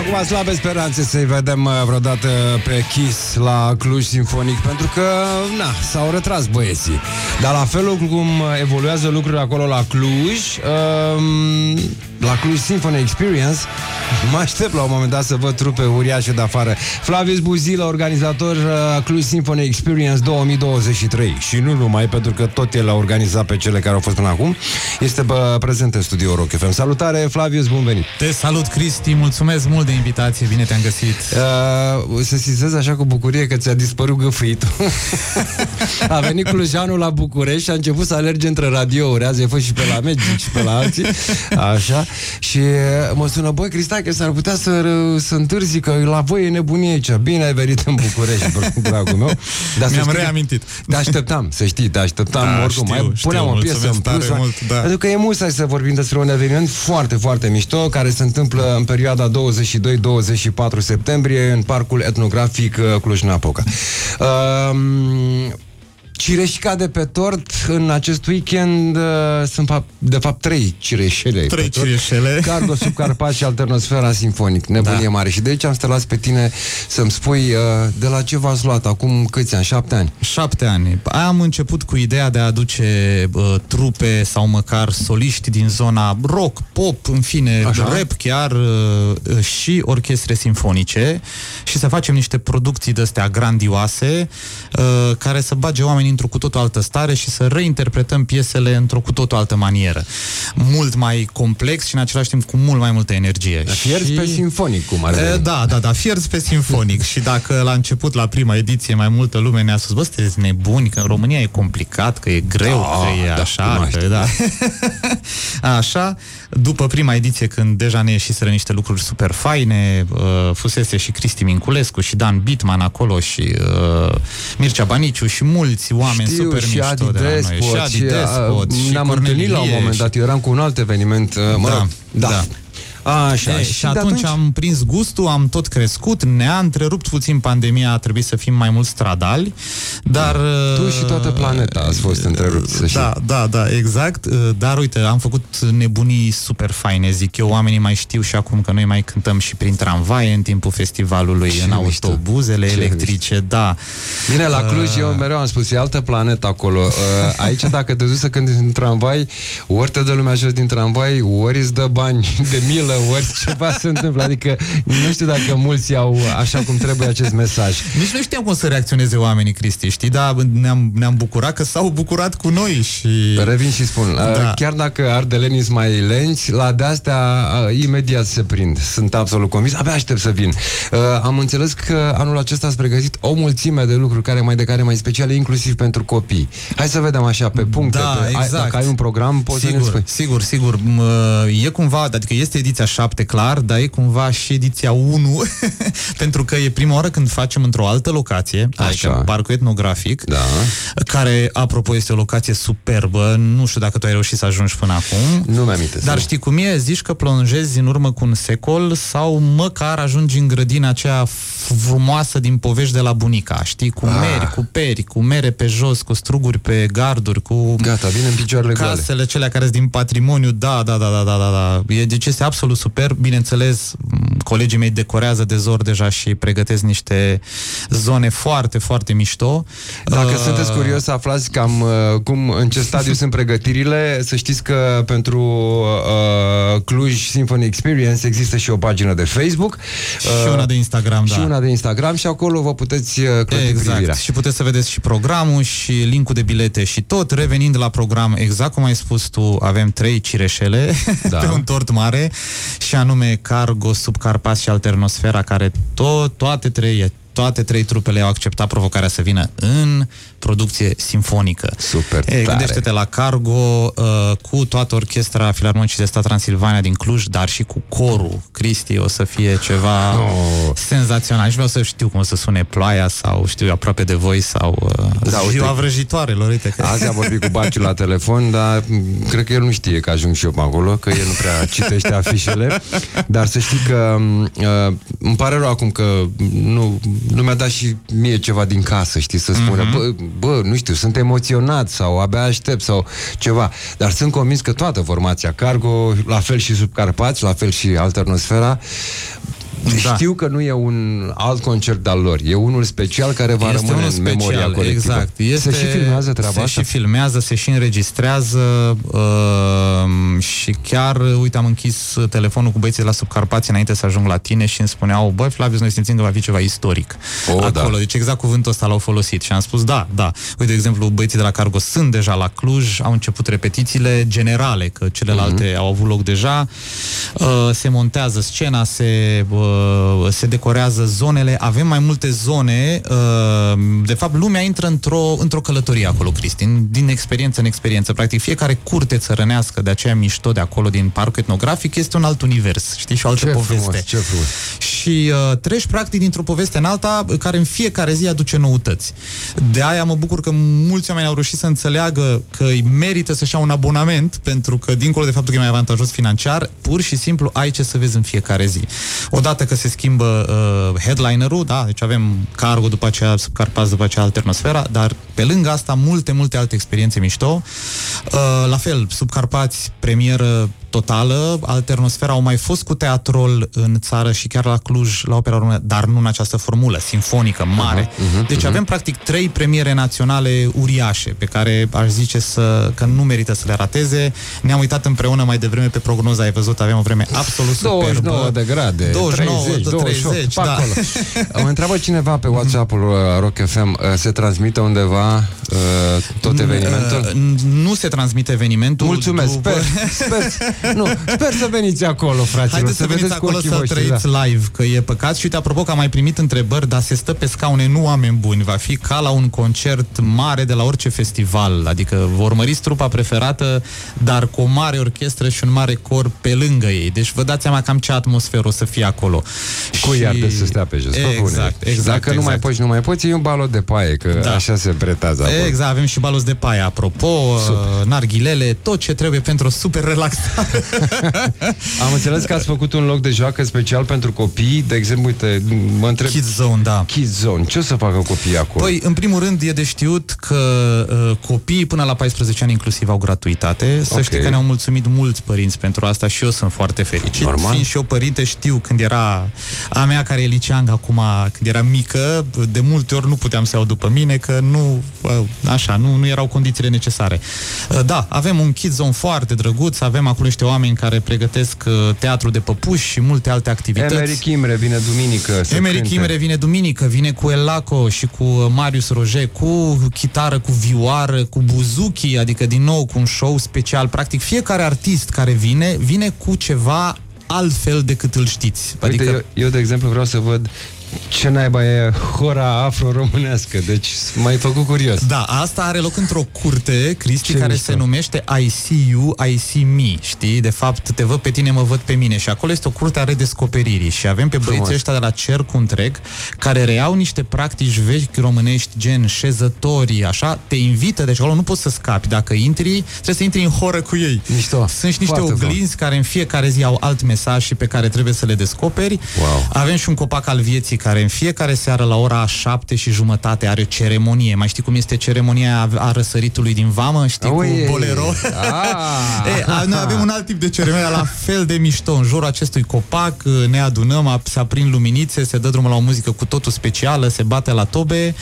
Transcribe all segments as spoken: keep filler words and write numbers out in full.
Acum slabe speranțe să-i vedem vreodată pe Kiss la Cluj Sinfonic, pentru că, na, s-au retras băieții. Dar la felul cum evoluează lucrurile acolo la Cluj, um, la Cluj Symphony Experience, mă aștept la un moment dat să văd trupe uriașe de afară. Flavius Buzilă, organizator uh, Cluj Symphony Experience două mii douăzeci și trei. Și nu numai, pentru că tot el a organizat pe cele care au fost până acum. Este bă, prezent în studio Rock F M. Salutare, Flavius, bun venit! Te salut, Cristi, mulțumesc mult de invitație, bine te-am găsit. Uh, să sizez așa cu bucurie că ți-a dispărut gâfâitul. A venit clujanul la București și a început să alerge între radiouri. Azi ai fost și pe la Magic și pe la alții. Așa. Și mă sună, băi, Cristache, s-ar putea să, să întârzi, că la voi e nebunie aici. Bine ai venit în București, dragul meu. Dar mi-am reamintit. Te așteptam, să știi, te așteptam da, oricum. Știu, mai puneam o piesă în plus. Mult, da. Pentru că e mult să vorbim despre un eveniment foarte, foarte mișto, care se întâmplă în perioada douăzeci și doi douăzeci și patru septembrie în Parcul Etnografic Cluj-Napoca. Um, Cireșica de pe tort în acest weekend uh, sunt de fapt trei cireșele. Trei cireșele. Cargo, Subcarpați și Alternosfera Sinfonic. Nebunie da. Mare. Și de aici am să te las pe tine să-mi spui uh, de la ce v-ați luat acum câți ani? Șapte ani? Șapte ani. Am început cu ideea de a aduce uh, trupe sau măcar soliști din zona rock, pop, în fine, așa? Rap chiar uh, și orchestre sinfonice și să facem niște producții de-astea grandioase uh, care să bage oamenii într-o cu totul altă stare și să reinterpretăm piesele într-o cu totul altă manieră. Mult mai complex și în același timp cu mult mai multă energie. Dar fierți și... pe sinfonic, cum ar veni. Da, da, da, fierți pe sinfonic. Și dacă la început, la prima ediție, mai multă lume ne-a spus, bă, sunteți nebuni, că în România e complicat, că e greu, da, că e da, așa, că, da. Așa, după prima ediție, când deja ne ieșiseră niște lucruri super faine, uh, fusese și Cristi Minculescu și Dan Bitman acolo și uh, Mircea Baniciu și mulți oameni Știu, super și mișto Adi de la Despot, noi. Și Adi Despot, și ne-am întâlnit la un moment dat, eu eram cu un alt eveniment, mă da, rog, da. da. Așa, e, și, și atunci, atunci am prins gustul, am tot crescut, ne-a întrerupt puțin pandemia, a trebuit să fim mai mult stradali, dar... Tu și toată planeta ați fost întrerupți, să știi. Da, da, da, exact, dar uite, am făcut nebunii super faine, zic eu, oamenii mai știu și acum că noi mai cântăm și prin tramvaie în timpul festivalului, ce în autobuzele ce electrice, mișto. Da. Bine, la Cluj, eu mereu am spus, e altă planetă acolo. Aici, dacă te duci să cânti în tramvai, ori te dă lumea jos din tramvai, ori îți dă bani de milă, ori ceva se întâmplă. Adică nu știu dacă mulți au așa cum trebuie acest mesaj. Nici nu știam cum să reacționeze oamenii, Cristi, știi? Dar ne-am, ne-am bucurat că s-au bucurat cu noi și... Revin și spun, da. Chiar dacă ardelenii sunt mai lenți, la de-astea imediat se prind. Sunt absolut convins. Abia aștept să vin. Am înțeles că anul acesta ați pregătit o mulțime de lucruri care mai de care mai speciale, inclusiv pentru copii. Hai să vedem așa pe puncte. Da, pe, exact. Dacă ai un program, poți sigur, să ne spui. Sigur, sigur. E cumva, adică este ediția șapte, clar, dar e cumva și ediția unu, pentru că e prima oară când facem într-o altă locație, adică Parcul Etnografic, da. Care, apropo, este o locație superbă. Nu știu dacă tu ai reușit să ajungi până acum. Nu mi-am aminte. Dar știi cum e? Zici că plonjezi în urmă cu un secol sau măcar ajungi în grădina aceea frumoasă din povești de la bunica, știi? Cu meri, ah. cu peri, cu mere pe jos, cu struguri pe garduri, cu... Gata, vine în picioarele goale. Casele celea care sunt din patrimoniu, da, da, da, da, da, da, da. E, deci este absolut super. Bineînțeles, colegii mei decorează de zor deja și pregătesc niște zone foarte, foarte mișto. Dacă uh... sunteți curios să aflați cam uh, cum, în ce stadiu sunt pregătirile, să știți că pentru uh, Cluj Symphony Experience există și o pagină de Facebook. Uh, și una de Instagram, și da. Și una de Instagram și acolo vă puteți uh, clăti exact. privirea. Și puteți să vedeți și programul și linkul de bilete și tot. Revenind la program, exact cum ai spus tu, avem trei cireșele da. pe un tort mare și anume Cargo, Subcarpați și Alternosfera, care tot, toate trei toate trei trupele au acceptat provocarea să vină în producție simfonică. Super e, gândește-te la Cargo uh, cu toată orchestra Filarmonicii de Stat Transilvania din Cluj, dar și cu corul. Cristi, o să fie ceva oh. senzațional. Și vreau să știu cum o să sune Ploaia sau știu aproape de voi sau uh, da, ziua vrăjitoarelor. Uite că... Azi am vorbit cu Baciu la telefon, dar cred că el nu știe că ajung și eu pe acolo, că el nu prea citește afișele, dar să știi că uh, îmi pare rău acum că nu nu mi-a dat și mie ceva din casă, știi, să spună, mm-hmm. bă, bă, nu știu, sunt emoționat sau abia aștept sau ceva, dar sunt convins că toată formația Cargo, la fel și Subcarpați, la fel și Alternosfera, Da. Știu că nu e un alt concert al lor, e unul special care va este rămâne în special, memoria colectivă. Exact. Este, se și filmează treaba se asta? Se și filmează, se și înregistrează uh, și chiar, uite, am închis telefonul cu băieții de la Subcarpați înainte să ajung la tine și îmi spuneau, băi, Flavius, noi simțim că va fi ceva istoric oh, acolo. Da. Deci exact cuvântul ăsta l-au folosit și am spus, da, da. Uite, de exemplu, băieții de la Cargo sunt deja la Cluj, au început repetițiile generale, că celelalte mm-hmm. au avut loc deja. Uh, se montează scena, se, uh, se decorează zonele, avem mai multe zone. Uh, de fapt, lumea intră într-o, într-o călătorie acolo, Cristin, din experiență în experiență. Practic, fiecare curte țărănească de aceea mișto de acolo, din parcul etnografic, este un alt univers, știi, și o altă ce poveste. Frumos, ce frumos. Și uh, treci, practic, dintr-o poveste în alta, care în fiecare zi aduce noutăți. De aia mă bucur că mulți oameni au reușit să înțeleagă că îi merită să-și ia un abonament, pentru că, dincolo de faptul că e mai avantajos financiar, pur și simplu ai ce să vezi în fiecare zi. Odată că se schimbă uh, headlinerul, da, deci avem Cargo, după aceea Subcarpați, după aceea Alternosfera, dar pe lângă asta multe, multe alte experiențe mișto. Uh, la fel, Subcarpați, premieră totală, Alternosfera au mai fost cu teatrol în țară și chiar la Cluj, la Opera Română, dar nu în această formulă, simfonică, mare. Uh-huh, uh-huh, deci uh-huh. avem practic trei premiere naționale uriașe, pe care aș zice să, că nu merită să le rateze. Ne-am uitat împreună mai devreme pe prognoza, ai văzut, avem o vreme absolut superbă. douăzeci și nouă de grade, douăzeci și nouă, treizeci, treizeci, douăzeci și opt, da. acolo. Mă întreabă cineva pe WhatsApp-ul Rock F M, se transmite undeva uh, tot evenimentul? Nu se transmite evenimentul. Mulțumesc, după... sper, sper, nu, sper să veniți acolo, fraților. Haideți să, să veniți acolo să trăiți da. live, că e păcat. Și uite, apropo că am mai primit întrebări, dar se stă pe scaune, nu oameni buni. Va fi ca la un concert mare de la orice festival. Adică vă urmăriți trupa preferată, dar cu o mare orchestră și un mare cor pe lângă ei. Deci vă dați seama cam ce atmosferă o să fie acolo. Cu și... iar de să stea pe jos. Exact, exact. Dacă exact. nu mai poți, nu mai poți, e un balot de paie, că da. așa se pretează acolo. Exact, avem și balos de paie, apropo, super. narghilele, tot ce trebuie pentru o super relaxare. Am înțeles că ați făcut un loc de joacă special pentru copii, de exemplu, uite, mă întreb... Kids Zone, da. Kids Zone, ce o să facă copiii acolo? Păi, în primul rând, e de știut că uh, copiii până la paisprezece ani inclusiv au gratuitate. Să okay. știi că ne-au mulțumit mulți părinți pentru asta și eu sunt foarte fericit. Normal. Fiind și eu părinte, știu când era a mea care e liceang acum, când era mică, de multe ori nu puteam să iau după mine, că nu, așa, nu, nu erau condițiile necesare. Uh, da, avem un Kids Zone foarte drăguț, avem acolo niște oameni care pregătesc teatru de păpuși și multe alte activități. Emeric Imre vine duminică. Emeric Imre vine duminică, vine cu El Laco și cu Marius Roger, cu chitară, cu vioară, cu buzuki, adică din nou cu un show special. Practic fiecare artist care vine, vine cu ceva altfel decât îl știți. Adică... Uite, eu, eu, de exemplu, vreau să văd ce naiba e hora afro-românească, deci m-ai făcut curios. Da, asta are loc într-o curte, Cristi, ce care mișto. Se numește I See You, I See Me, știi? De fapt, te văd pe tine, mă văd pe mine. Și acolo este o curte a redescoperirii și avem pe băieții ăștia de la Cerc Întreg, care reiau niște practici vechi românești, gen șezătorii, așa, te invită, deci acolo nu poți să scapi. Dacă intri, trebuie să intri în horă cu ei. Mișto. Sunt și niște Foarte oglinzi bun. Care în fiecare zi au alt mesaj și pe care trebuie să le descoperi. Wow. Avem și un copac al vieții care în fiecare seară la ora șapte și jumătate are ceremonie. Mai știi cum este ceremonia a răsăritului din vamă? Știi, Ui, cu bolero? e, a, noi avem un alt tip de ceremonie la fel de mișto. În jurul acestui copac ne adunăm, se aprind luminițe, se dă drumul la o muzică cu totul specială, se bate la tobe.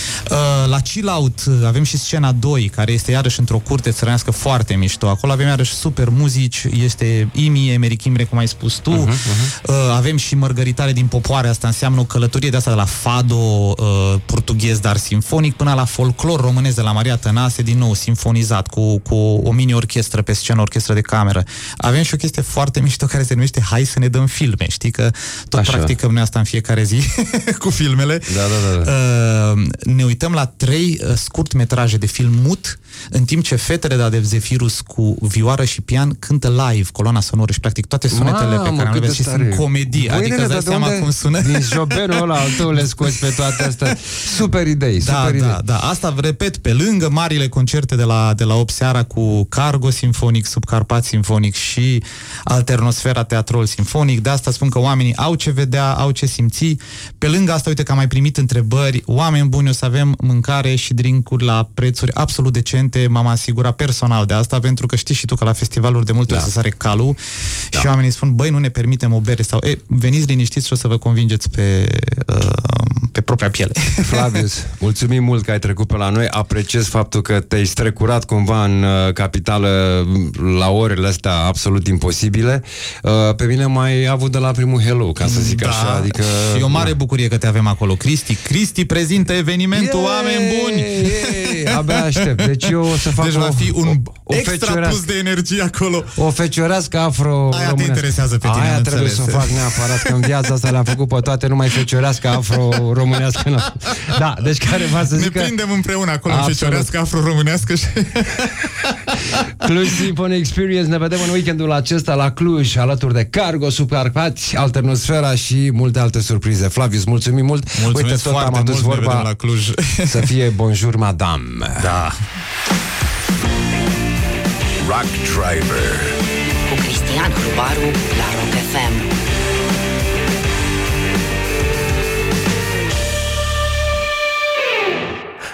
La Chill Out avem și scena doi, care este iarăși într-o curte țărănească foarte mișto. Acolo avem iarăși super muzici, este Imi, Emeric Imre, cum ai spus tu. Uh-huh, uh-huh. Avem și Mărgăritare din Popoare, asta înseamnă o călătorie de asta de la fado uh, portughez, dar simfonic, până la folclor românesc de la Maria Tănase, din nou simfonizat, cu, cu o mini-orchestră pe scenă, orchestră de cameră. Avem și o chestie foarte mișto care se numește Hai să ne dăm filme. Știi că tot Așa. practicăm noi asta în fiecare zi cu filmele. Da, da, da. Uh, ne uităm la trei uh, scurtmetraje de film mut, în timp ce fetele de la Zefirus cu vioară și pian cântă live coloana sonoră și practic toate sunetele Mamă, pe care le vezi și sunt comedii. Băi, adică îți dai seama unde? cum sună. Din Jobel genul ăla, tu le scoți pe toate astea. Super idei, da, super da, idei. Da, asta repet, pe lângă marile concerte de la, de la opt seara cu Cargo Sinfonic, Subcarpați Sinfonic și Alternosfera Teatrol Sinfonic, de asta spun că oamenii au ce vedea, au ce simți. Pe lângă asta, uite că am mai primit întrebări, oameni buni, o să avem mâncare și drinkuri la prețuri absolut decente, m-am asigurat personal de asta, pentru că știi și tu că la festivaluri de multe da. ori se sare calul da. și oamenii spun, băi, nu ne permitem o bere sau, e, veniți liniștiți și o să vă convingeți pe, uh, pe propria piele. Flavius, mulțumim mult că ai trecut pe la noi, apreciez faptul că te-ai strecurat cumva în uh, capitală la orele astea absolut imposibile. Uh, pe mine m-ai avut de la primul hello, ca să zic da, așa, adică... Și o mare bucurie că te avem acolo, Cristi. Cristi prezintă evenimentul, yeah, oameni buni! Yeah, abia aștept. Deci eu o să fac deci o, va fi un o, o extra plus de energie acolo. O feciorească afro. Aia te interesează pe tine, aia trebuie să o fac neapărat, că în viața asta le-am făcut pe toate, numai feciorească afro-românească. Nu. Da, deci care va să zic. Ne prindem împreună acolo, în feciorească afro-românească și... Cluj Symphony Experience, ne vedem în weekendul acesta la Cluj, alături de Cargo, Subcarpați, Alternosfera și multe alte surprize. Flavius, mulțumim mult. Mulțumesc. Uite, tot am adus mult, vorba la Cluj. să fie bonjour, madame. Da. Rock Driver cu Cristian Hrubaru la Rock F M.